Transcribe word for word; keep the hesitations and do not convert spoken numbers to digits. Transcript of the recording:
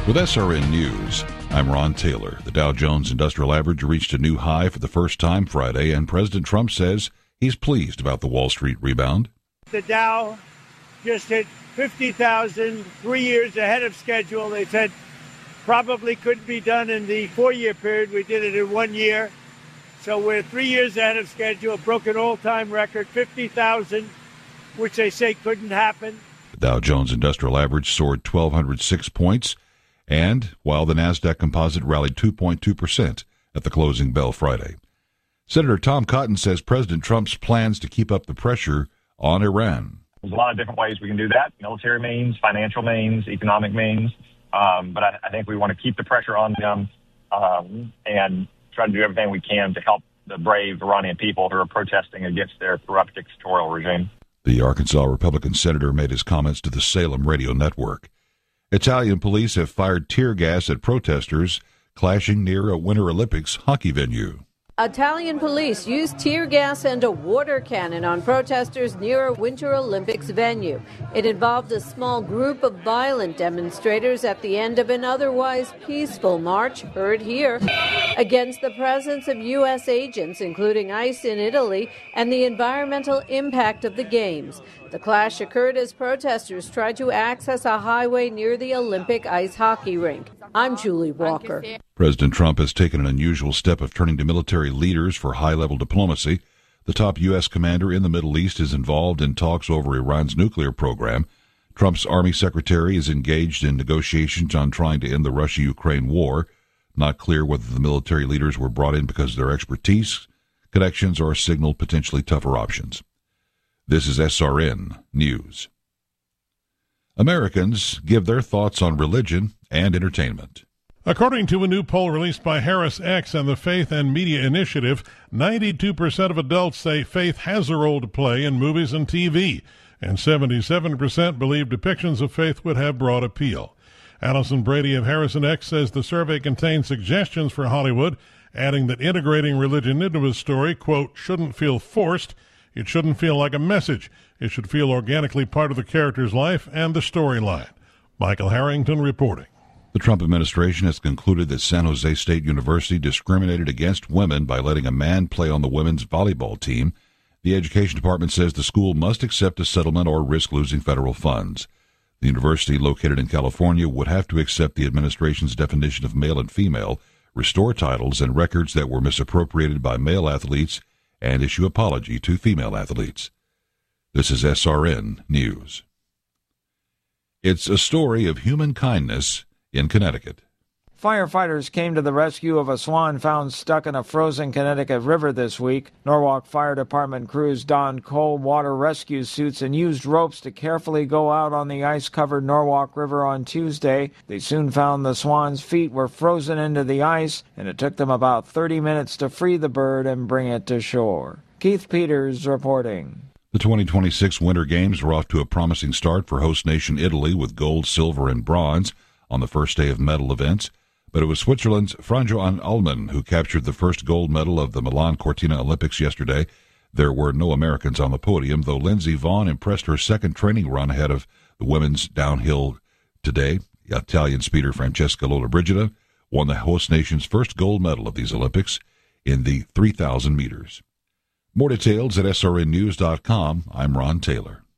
With S R N News, I'm Ron Taylor. The Dow Jones Industrial Average reached a new high for the first time Friday, and President Trump says he's pleased about the Wall Street rebound. The Dow just hit fifty thousand, three years ahead of schedule. They said probably couldn't be done in the four-year period. We did it in one year. So we're three years ahead of schedule, broke an all-time record, fifty thousand, which they say couldn't happen. The Dow Jones Industrial Average soared one thousand two hundred six points, and while the NASDAQ Composite rallied two point two percent at the closing bell Friday. Senator Tom Cotton says President Trump's plans to keep up the pressure on Iran. There's a lot of different ways we can do that. Military means, financial means, economic means. Um, but I, I think we want to keep the pressure on them um, and try to do everything we can to help the brave Iranian people who are protesting against their corrupt dictatorial regime. The Arkansas Republican senator made his comments to the Salem radio network. Italian police have fired tear gas at protesters clashing near a Winter Olympics hockey venue. Italian police used tear gas and a water cannon on protesters near a Winter Olympics venue. It involved a small group of violent demonstrators at the end of an otherwise peaceful march, heard here, against the presence of U S agents, including ICE in Italy, and the environmental impact of the Games. The clash occurred as protesters tried to access a highway near the Olympic ice hockey rink. I'm Julie Walker. President Trump has taken an unusual step of turning to military leaders for high-level diplomacy. The top U S commander in the Middle East is involved in talks over Iran's nuclear program. Trump's Army Secretary is engaged in negotiations on trying to end the Russia-Ukraine war. Not clear whether the military leaders were brought in because of their expertise, connections, or signaled potentially tougher options. This is S R N News. Americans give their thoughts on religion and entertainment. According to a new poll released by Harris X and the Faith and Media Initiative, ninety-two percent of adults say faith has a role to play in movies and T V, and seventy-seven percent believe depictions of faith would have broad appeal. Allison Brady of Harrison X says the survey contains suggestions for Hollywood, adding that integrating religion into a story, quote, shouldn't feel forced. It shouldn't feel like a message. It should feel organically part of the character's life and the storyline. Michael Harrington reporting. The Trump administration has concluded that San Jose State University discriminated against women by letting a man play on the women's volleyball team. The Education Department says the school must accept a settlement or risk losing federal funds. The university, located in California, would have to accept the administration's definition of male and female, restore titles and records that were misappropriated by male athletes, and issue apology to female athletes. This is S R N News. It's a story of human kindness in Connecticut. Firefighters came to the rescue of a swan found stuck in a frozen Connecticut river this week. Norwalk Fire Department crews donned cold water rescue suits and used ropes to carefully go out on the ice-covered Norwalk River on Tuesday. They soon found the swan's feet were frozen into the ice, and it took them about thirty minutes to free the bird and bring it to shore. Keith Peters reporting. The twenty twenty-six Winter Games are off to a promising start for host nation Italy with gold, silver, and bronze on the first day of medal events. But it was Switzerland's Franjo Ullmann who captured the first gold medal of the Milan Cortina Olympics yesterday. There were no Americans on the podium, though Lindsey Vonn impressed her second training run ahead of the women's downhill today. Italian speeder Francesca Lollobrigida won the host nation's first gold medal of these Olympics in the three thousand meters. More details at S R N news dot com. I'm Ron Taylor.